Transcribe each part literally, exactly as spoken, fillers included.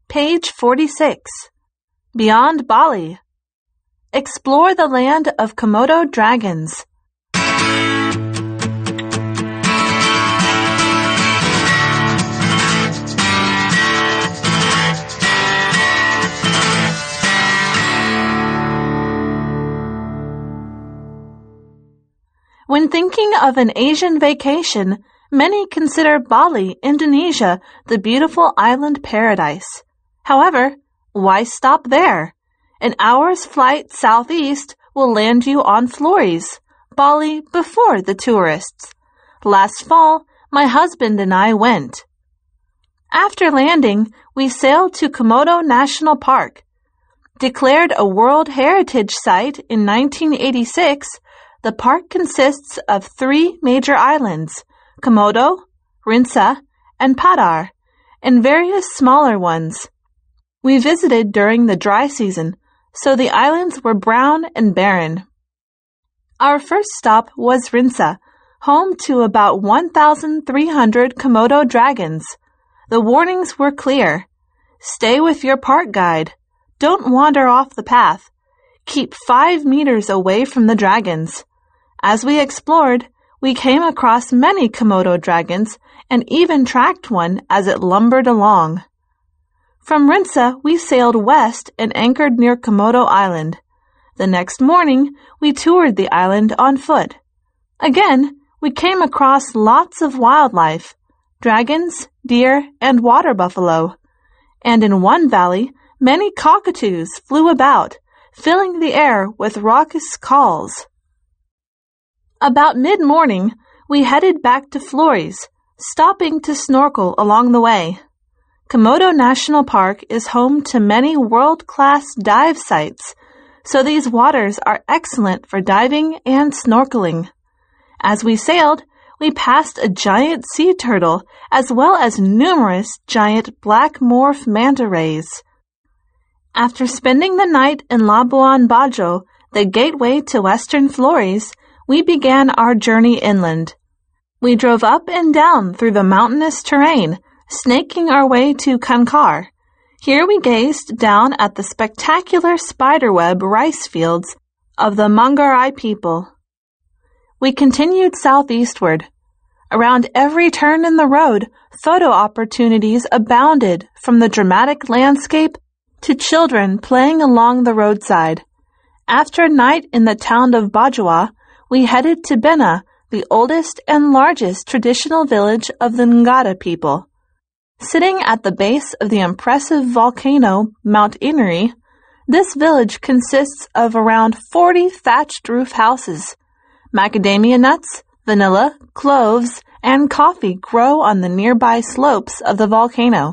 Page forty-six. Beyond Bali. Explore the land of Komodo dragons. When thinking of an Asian vacation, many consider Bali, Indonesia, the beautiful island paradise. However, why stop there? An hour's flight southeast will land you on Flores, Bali before the tourists. Last fall, my husband and I went. After landing, we sailed to Komodo National Park. Declared a World Heritage Site in nineteen eighty-six, the park consists of three major islands, Komodo, Rinsa, and Padar, and various smaller ones. We visited during the dry season, so the islands were brown and barren. Our first stop was Rinsa, home to about one thousand three hundred Komodo dragons. The warnings were clear. Stay with your park guide. Don't wander off the path. Keep five meters away from the dragons. As we explored, we came across many Komodo dragons and even tracked one as it lumbered along. From Rinsa, we sailed west and anchored near Komodo Island. The next morning, we toured the island on foot. Again, we came across lots of wildlife, dragons, deer, and water buffalo. And in one valley, many cockatoos flew about, filling the air with raucous calls. About mid-morning, we headed back to Flores, stopping to snorkel along the way. Komodo National Park is home to many world-class dive sites, so these waters are excellent for diving and snorkeling. As we sailed, we passed a giant sea turtle as well as numerous giant black morph manta rays. After spending the night in Labuan Bajo, the gateway to western Flores, we began our journey inland. We drove up and down through the mountainous terrain, snaking our way to Kankar. Here we gazed down at the spectacular spiderweb rice fields of the Manggarai people. We continued southeastward. Around every turn in the road, photo opportunities abounded, from the dramatic landscape to children playing along the roadside. After a night in the town of Bajwa, we headed to Bena, the oldest and largest traditional village of the Ngada people. Sitting at the base of the impressive volcano Mount Inari, this village consists of around forty thatched roof houses. Macadamia nuts, vanilla, cloves, and coffee grow on the nearby slopes of the volcano.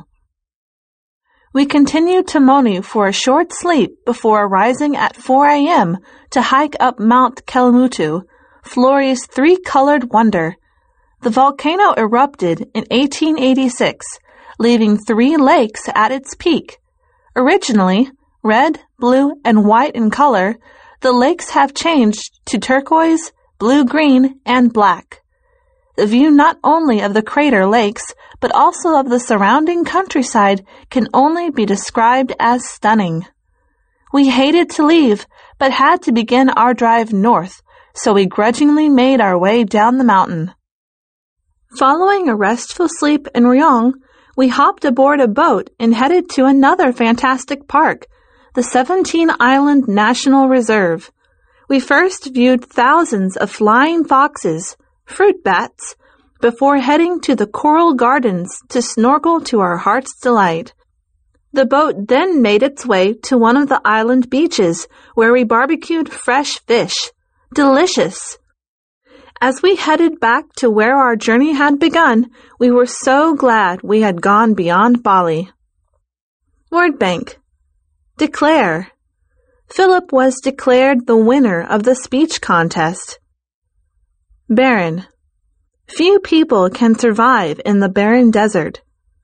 We continued to Monu for a short sleep before rising at four a.m. to hike up Mount Kelimutu, Flores' three-colored wonder. The volcano erupted in eighteen eighty-six, leaving three lakes at its peak. Originally red, blue, and white in color, the lakes have changed to turquoise, blue-green, and black. The view not only of the crater lakes, but also of the surrounding countryside can only be described as stunning. We hated to leave, but had to begin our drive north, so we grudgingly made our way down the mountain. Following a restful sleep in Ryong, we hopped aboard a boat and headed to another fantastic park, the seventeen-Island National Reserve. We first viewed thousands of flying foxes, fruit bats, before heading to the coral gardens to snorkel to our heart's delight. The boat then made its way to one of the island beaches, where we barbecued fresh fish. Delicious! As we headed back to where our journey had begun, we were so glad we had gone beyond Bali. Word bank. Declare. Philip was declared the winner of the speech contest. Barren. Few people can survive in the barren desert.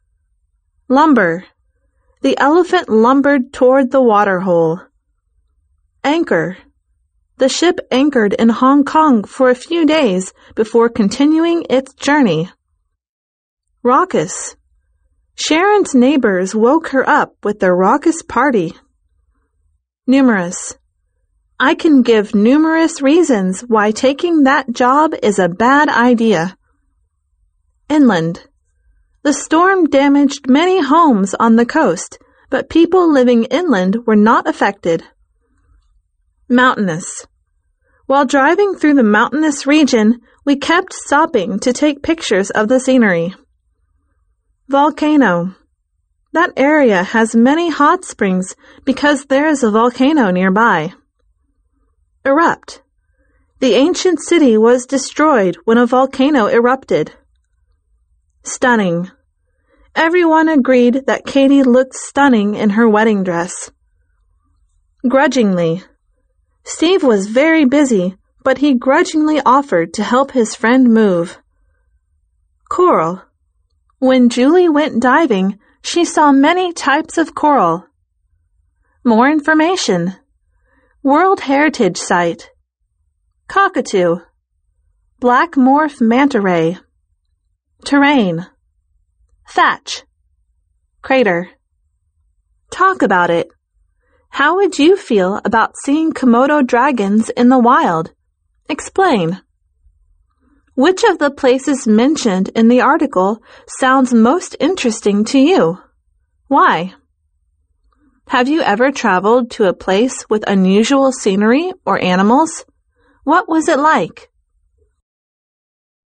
Lumber. The elephant lumbered toward the water hole. Anchor. The ship anchored in Hong Kong for a few days before continuing its journey. Raucous. Sharon's neighbors woke her up with their raucous party. Numerous. I can give numerous reasons why taking that job is a bad idea. Inland. The storm damaged many homes on the coast, but people living inland were not affected. Mountainous. While driving through the mountainous region, we kept stopping to take pictures of the scenery. Volcano. That area has many hot springs because there is a volcano nearby. Erupt. The ancient city was destroyed when a volcano erupted. Stunning. Everyone agreed that Katie looked stunning in her wedding dress. Grudgingly. Steve was very busy, but he grudgingly offered to help his friend move. Coral. When Julie went diving, she saw many types of coral. More information. World Heritage Site. Cockatoo. Black morph manta ray. Terrain. Thatch. Crater. Talk about it. How would you feel about seeing Komodo dragons in the wild? Explain. Which of the places mentioned in the article sounds most interesting to you? Why? Have you ever traveled to a place with unusual scenery or animals? What was it like?